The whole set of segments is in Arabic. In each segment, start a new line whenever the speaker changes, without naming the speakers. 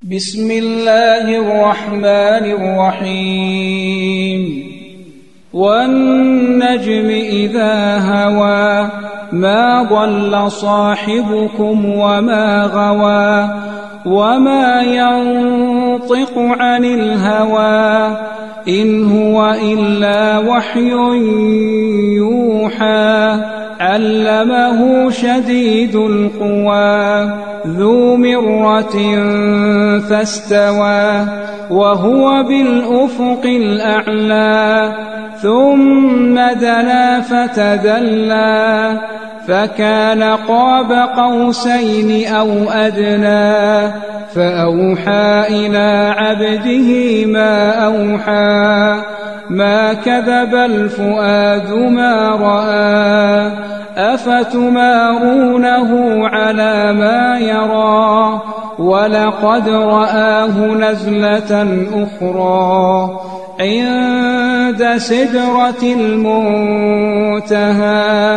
بسم الله الرحمن الرحيم والنجم إذا هوى ما ضل صاحبكم وما غوى وما ينطق عن الهوى إن هو إلا وحي يوحى علمه شديد القوى ذو مرة فاستوى وهو بالأفق الأعلى ثم دنا فتدلى فكان قاب قوسين أو أدنى فأوحى إلى عبده ما أوحى ما كذب الفؤاد ما رأى أفتمارونه على ما يرى ولقد رآه نزلة أخرى عند سدرة المنتهى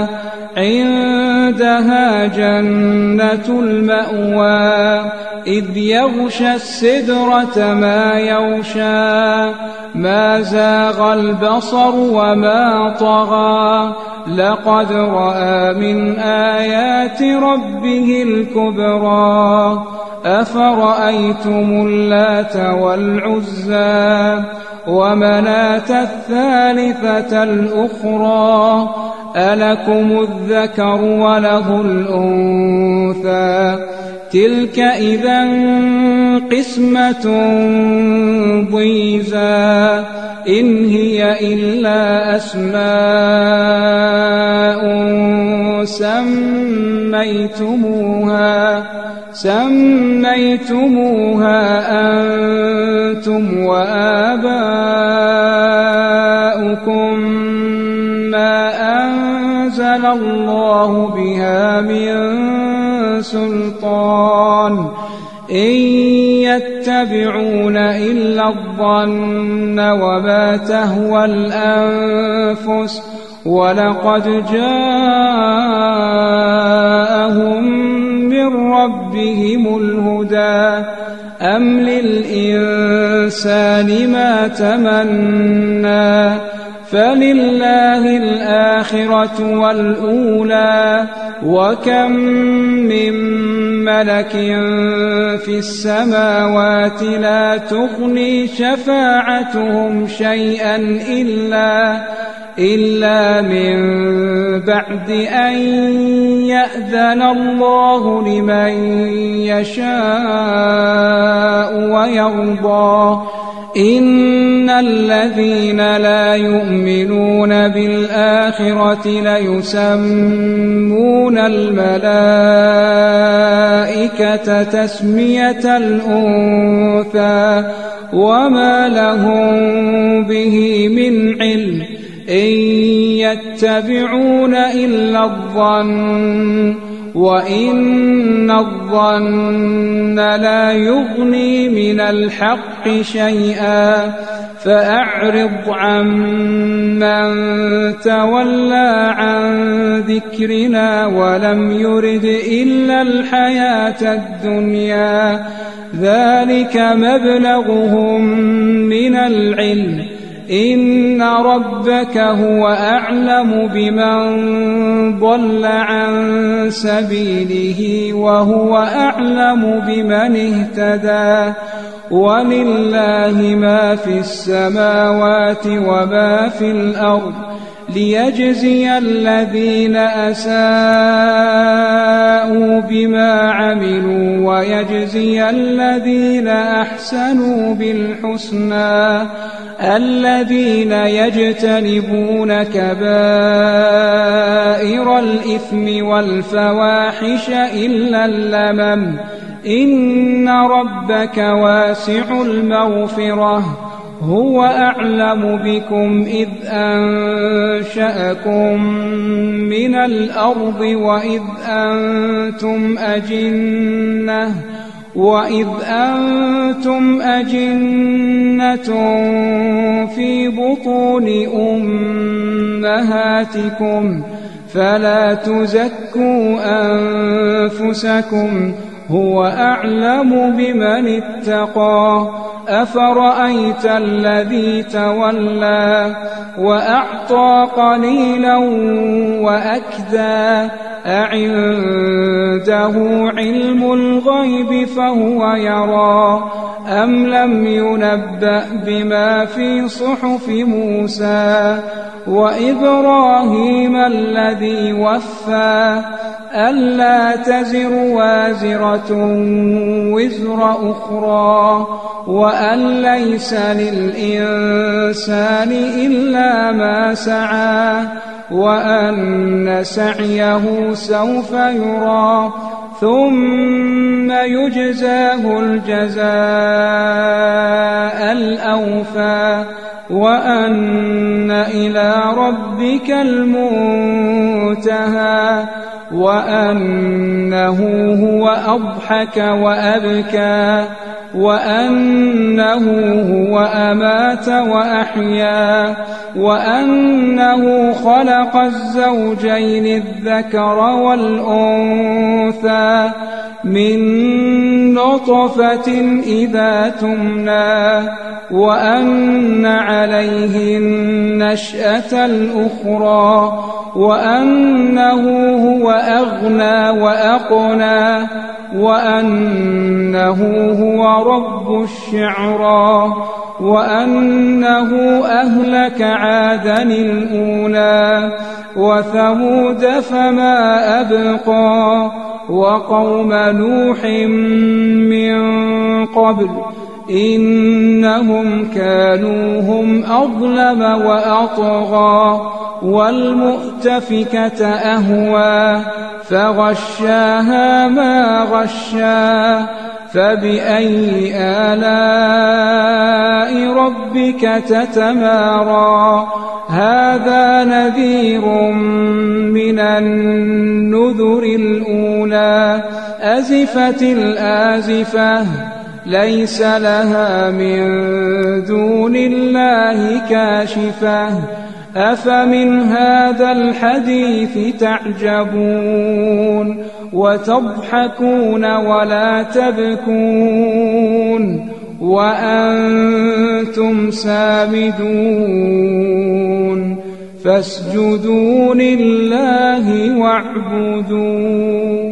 عندها جنة المأوى إذ يغشى السدرة ما يغشى ما زاغ البصر وما طغى لقد رأى من آيات ربه الكبرى أفرأيتم اللات والعزى ومناة الثالثة الأخرى ألكم الذكر وله الأنثى تلك إذا قسمة ضيزى إن هي إلا أسماء سميتموها أنتم وآباؤكم ما أنزل الله بها من سلطان إن يتبعون إلا الظن وما تهوى الأنفس ولقد جاءهم من ربهم الهدى أم للإنسان ما تمنى فلله الآخرة والأولى وكم من ملك في السماوات لا تغني شفاعتهم شيئا إلا من بعد أن يأذن الله لمن يشاء ويرضى إن الذين لا يؤمنون بالآخرة ليسمون الملائكة تسمية الأنثى وما لهم به من علم إن يتبعون إلا الظن وإن الظن لا يغني من الحق شيئا فأعرض عمن تولى عن ذكرنا ولم يرد إلا الحياة الدنيا ذلك مبلغهم من العلم إن ربك هو أعلم بمن ضل عن سبيله وهو أعلم بمن اهتدى ولله ما في السماوات وما في الأرض ليجزي الذين أساءوا بما عملوا ويجزي الذين أحسنوا بالحسنى الذين يجتنبون كبائر الإثم والفواحش إلا اللمم إن ربك واسع المغفرة هو أعلم بكم إذ أنشأكم من الأرض وإذ أنتم أجنة في بطون أمهاتكم فلا تزكوا أنفسكم هو أعلم بمن اتقى أفرأيت الذي تولى وأعطى قليلا وأكدى أعنده علم الغيب فهو يرى أم لم ينبأ بما في صحف موسى وإبراهيم الذي وفى ألا تزر وازرة وزر أخرى وأن ليس للإنسان إلا ما سعى وأن سعيه سوف يرى ثم يجزاه الجزاء الأوفى وأن إلى ربك المنتهى وأنه هو أضحك وأبكى وأنه هو أمات وأحيا وأنه خلق الزوجين الذكر والأنثى من نطفة إذا تمنى وأن عليه النشأة الأخرى وأنه هو أغنى وأقنى وأنه هو رب الشعرى وأنه أهلك عادا الأولى وثمود فما أبقى وقوم نوح من قبل إنهم كانوا هم أظلم وأطغى والمؤتفكة أهوى فغشاها ما غشا فبأي آلاء ربك تتمارى هذا نذير من النذر الأولى أزفت الآزفة ليس لها من دون الله كاشفة أفمن هذا الحديث تعجبون وتضحكون ولا تبكون وأنتم سامدون فاسجدوا لله واعبدون